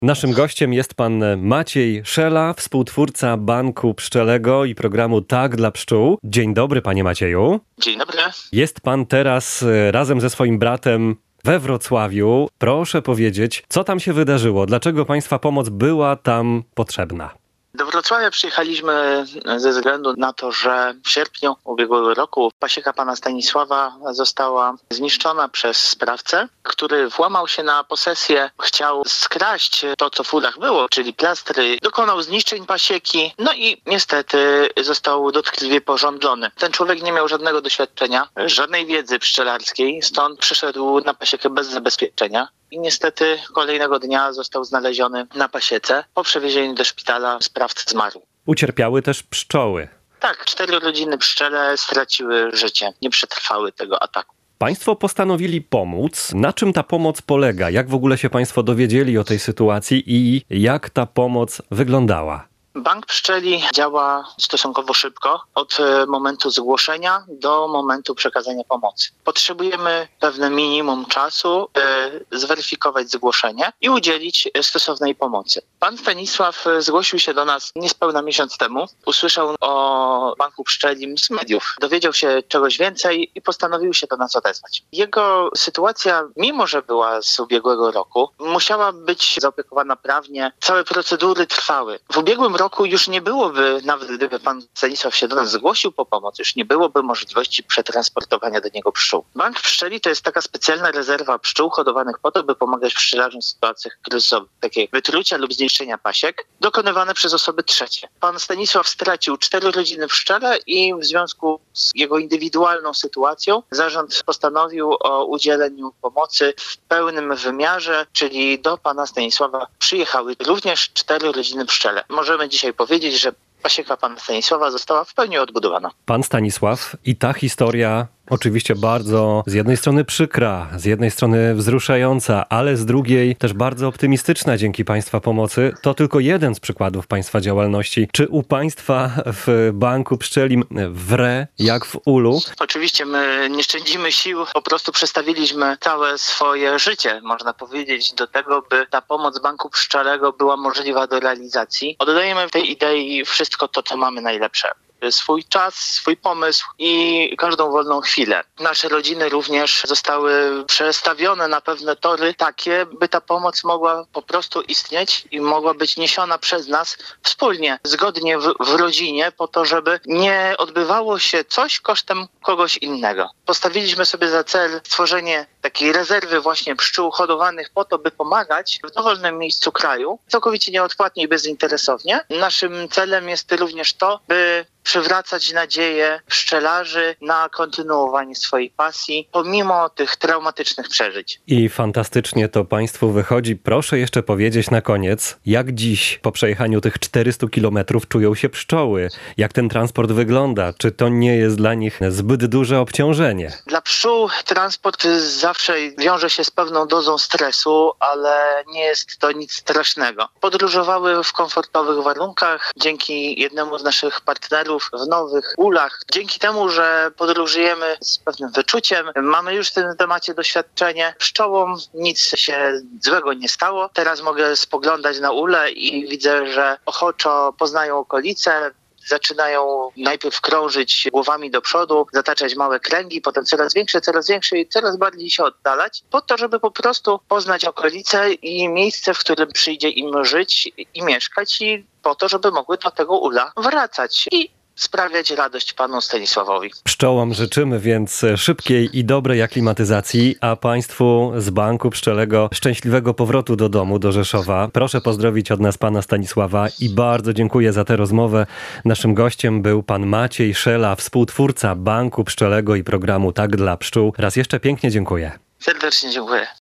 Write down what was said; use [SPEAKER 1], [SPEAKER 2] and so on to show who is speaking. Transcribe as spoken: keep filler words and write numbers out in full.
[SPEAKER 1] Naszym gościem jest pan Maciej Szela, współtwórca Banku Pszczelego i programu Tak dla Pszczół. Dzień dobry, panie Macieju.
[SPEAKER 2] Dzień dobry.
[SPEAKER 1] Jest pan teraz razem ze swoim bratem we Wrocławiu. Proszę powiedzieć, co tam się wydarzyło? Dlaczego państwa pomoc była tam potrzebna?
[SPEAKER 2] Do Wrocławia przyjechaliśmy ze względu na to, że w sierpniu ubiegłego roku pasieka pana Stanisława została zniszczona przez sprawcę, który włamał się na posesję, chciał skraść to, co w furach było, czyli plastry, dokonał zniszczeń pasieki, no i niestety został dotkliwie pożądlony. Ten człowiek nie miał żadnego doświadczenia, żadnej wiedzy pszczelarskiej, stąd przyszedł na pasiekę bez zabezpieczenia. I niestety kolejnego dnia został znaleziony na pasiece. Po przewiezieniu do szpitala sprawca zmarł.
[SPEAKER 1] Ucierpiały też pszczoły.
[SPEAKER 2] Tak, cztery rodziny pszczele straciły życie, nie przetrwały tego ataku.
[SPEAKER 1] Państwo postanowili pomóc. Na czym ta pomoc polega? Jak w ogóle się państwo dowiedzieli o tej sytuacji i jak ta pomoc wyglądała?
[SPEAKER 2] Bank Pszczeli działa stosunkowo szybko, od momentu zgłoszenia do momentu przekazania pomocy. Potrzebujemy pewne minimum czasu, by zweryfikować zgłoszenie i udzielić stosownej pomocy. Pan Stanisław zgłosił się do nas niespełna miesiąc temu. Usłyszał o Banku Pszczelim z mediów. Dowiedział się czegoś więcej i postanowił się do nas odezwać. Jego sytuacja, mimo że była z ubiegłego roku, musiała być zaopiekowana prawnie. Całe procedury trwały. W ubiegłym roku już nie byłoby, nawet gdyby pan Stanisław się do nas zgłosił po pomoc, już nie byłoby możliwości przetransportowania do niego pszczół. Bank Pszczeli to jest taka specjalna rezerwa pszczół hodowanych po to, by pomagać pszczelarzom w sytuacjach kryzysowych, takie wytrucia lub zniszczenia pasiek, dokonywane przez osoby trzecie. Pan Stanisław stracił cztery rodziny pszczele i w związku z jego indywidualną sytuacją zarząd postanowił o udzieleniu pomocy w pełnym wymiarze, czyli do pana Stanisława przyjechały również cztery rodziny pszczele. Możemy dzisiaj powiedzieć, że pasieka pana Stanisława została w pełni odbudowana.
[SPEAKER 1] Pan Stanisław i ta historia oczywiście bardzo z jednej strony przykra, z jednej strony wzruszająca, ale z drugiej też bardzo optymistyczna dzięki państwa pomocy. To tylko jeden z przykładów państwa działalności. Czy u państwa w Banku Pszczelim wre jak w ulu?
[SPEAKER 2] Oczywiście my nie szczędzimy sił, po prostu przestawiliśmy całe swoje życie, można powiedzieć, do tego, by ta pomoc Banku Pszczelego była możliwa do realizacji. Oddajemy w tej idei wszystko to, co mamy najlepsze. Swój czas, swój pomysł i każdą wolną chwilę. Nasze rodziny również zostały przestawione na pewne tory takie, by ta pomoc mogła po prostu istnieć i mogła być niesiona przez nas wspólnie, zgodnie w, w rodzinie, po to, żeby nie odbywało się coś kosztem kogoś innego. Postawiliśmy sobie za cel stworzenie takiej rezerwy właśnie pszczół hodowanych po to, by pomagać w dowolnym miejscu kraju, całkowicie nieodpłatnie i bezinteresownie. Naszym celem jest również to, by przywracać nadzieję pszczelarzy na kontynuowanie swojej pasji, pomimo tych traumatycznych przeżyć.
[SPEAKER 1] I fantastycznie to państwu wychodzi. Proszę jeszcze powiedzieć na koniec, jak dziś po przejechaniu tych czterystu kilometrów czują się pszczoły? Jak ten transport wygląda? Czy to nie jest dla nich zbyt duże obciążenie?
[SPEAKER 2] Dla pszczół transport zawsze wiąże się z pewną dozą stresu, ale nie jest to nic strasznego. Podróżowały w komfortowych warunkach dzięki jednemu z naszych partnerów w nowych ulach. Dzięki temu, że podróżujemy z pewnym wyczuciem, mamy już w tym temacie doświadczenie. Pszczołom nic się złego nie stało. Teraz mogę spoglądać na ule i widzę, że ochoczo poznają okolice. Zaczynają najpierw krążyć głowami do przodu, zataczać małe kręgi, potem coraz większe, coraz większe i coraz bardziej się oddalać, po to, żeby po prostu poznać okolice i miejsce, w którym przyjdzie im żyć i mieszkać i po to, żeby mogły do tego ula wracać i sprawiać radość panu Stanisławowi.
[SPEAKER 1] Pszczołom życzymy więc szybkiej i dobrej aklimatyzacji, a państwu z Banku Pszczelego szczęśliwego powrotu do domu, do Rzeszowa. Proszę pozdrowić od nas pana Stanisława i bardzo dziękuję za tę rozmowę. Naszym gościem był pan Maciej Szela, współtwórca Banku Pszczelego i programu Tak dla Pszczół. Raz jeszcze pięknie dziękuję.
[SPEAKER 2] Serdecznie dziękuję.